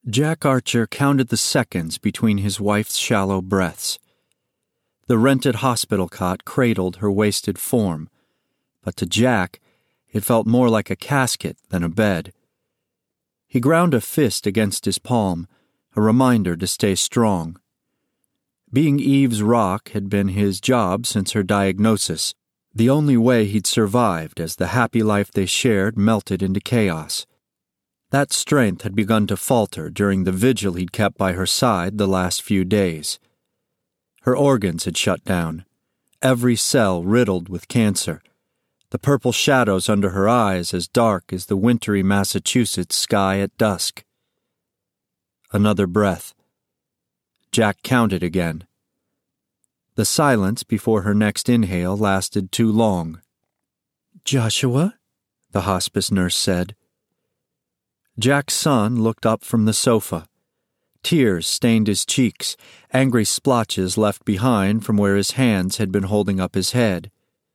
Jack Archer counted the seconds between his wife's shallow breaths. The rented hospital cot cradled her wasted form, but to Jack, it felt more like a casket than a bed. He ground a fist against his palm, a reminder to stay strong. Being Eve's rock had been his job since her diagnosis, the only way he'd survived as the happy life they shared melted into chaos. That strength had begun to falter during the vigil he'd kept by her side the last few days. Her organs had shut down, every cell riddled with cancer, the purple shadows under her eyes as dark as the wintry Massachusetts sky at dusk. Another breath. Jack counted again. The silence before her next inhale lasted too long. "Joshua?" the hospice nurse said. Jack's son looked up from the sofa. Tears stained his cheeks, angry splotches left behind from where his hands had been holding up his head.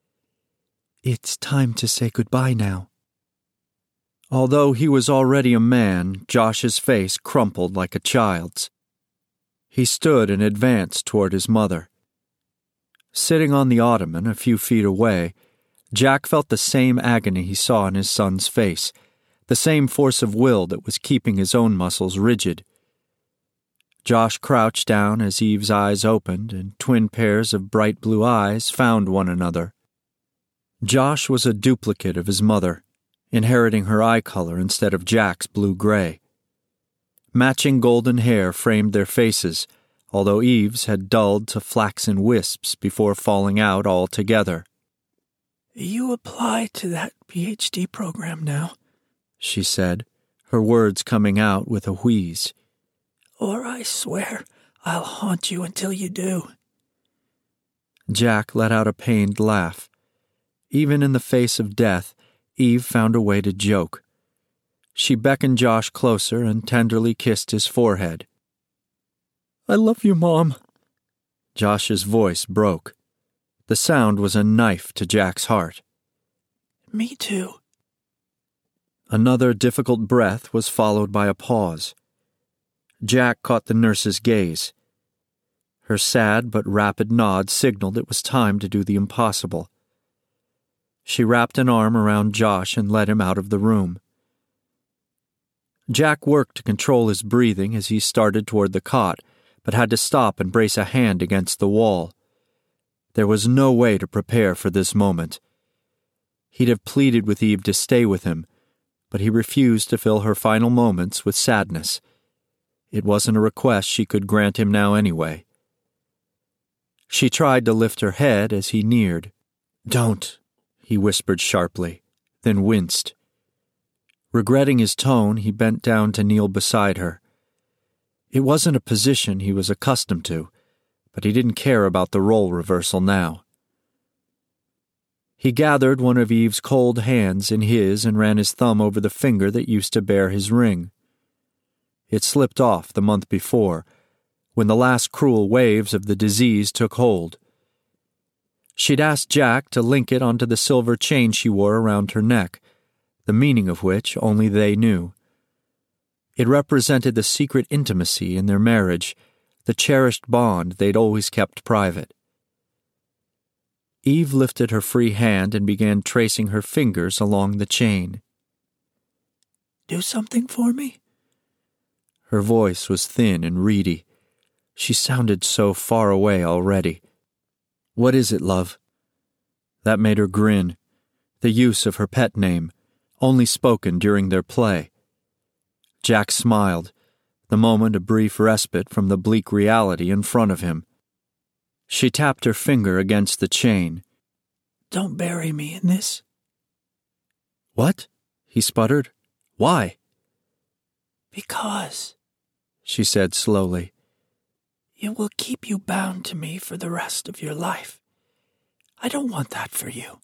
"It's time to say goodbye now." Although he was already a man, Josh's face crumpled like a child's. He stood and advanced toward his mother. Sitting on the ottoman a few feet away, Jack felt the same agony he saw in his son's face, the same force of will that was keeping his own muscles rigid. Josh crouched down as Eve's eyes opened, and twin pairs of bright blue eyes found one another. Josh was a duplicate of his mother, inheriting her eye color instead of Jack's blue-gray. Matching golden hair framed their faces, although Eve's had dulled to flaxen wisps before falling out altogether. "You apply to that PhD program now," she said, her words coming out with a wheeze. "Or I swear I'll haunt you until you do." Jack let out a pained laugh. Even in the face of death, Eve found a way to joke. She beckoned Josh closer and tenderly kissed his forehead. "I love you, Mom." Josh's voice broke. The sound was a knife to Jack's heart. "Me too." Another difficult breath was followed by a pause. Jack caught the nurse's gaze. Her sad but rapid nod signaled it was time to do the impossible. She wrapped an arm around Josh and led him out of the room. Jack worked to control his breathing as he started toward the cot, but had to stop and brace a hand against the wall. There was no way to prepare for this moment. He'd have pleaded with Eve to stay with him, but he refused to fill her final moments with sadness. It wasn't a request she could grant him now anyway. She tried to lift her head as he neared. "Don't," he whispered sharply, then winced. Regretting his tone, he bent down to kneel beside her. It wasn't a position he was accustomed to, but he didn't care about the role reversal now. He gathered one of Eve's cold hands in his and ran his thumb over the finger that used to bear his ring. It slipped off the month before, when the last cruel waves of the disease took hold. She'd asked Jack to link it onto the silver chain she wore around her neck, the meaning of which only they knew. It represented the secret intimacy in their marriage, the cherished bond they'd always kept private. Eve lifted her free hand and began tracing her fingers along the chain. "Do something for me?" Her voice was thin and reedy. She sounded so far away already. "What is it, love?" That made her grin. The use of her pet name, only spoken during their play. Jack smiled, the moment a brief respite from the bleak reality in front of him. She tapped her finger against the chain. "Don't bury me in this." "What?" he sputtered. "Why?" "Because," she said slowly, "it will keep you bound to me for the rest of your life. I don't want that for you."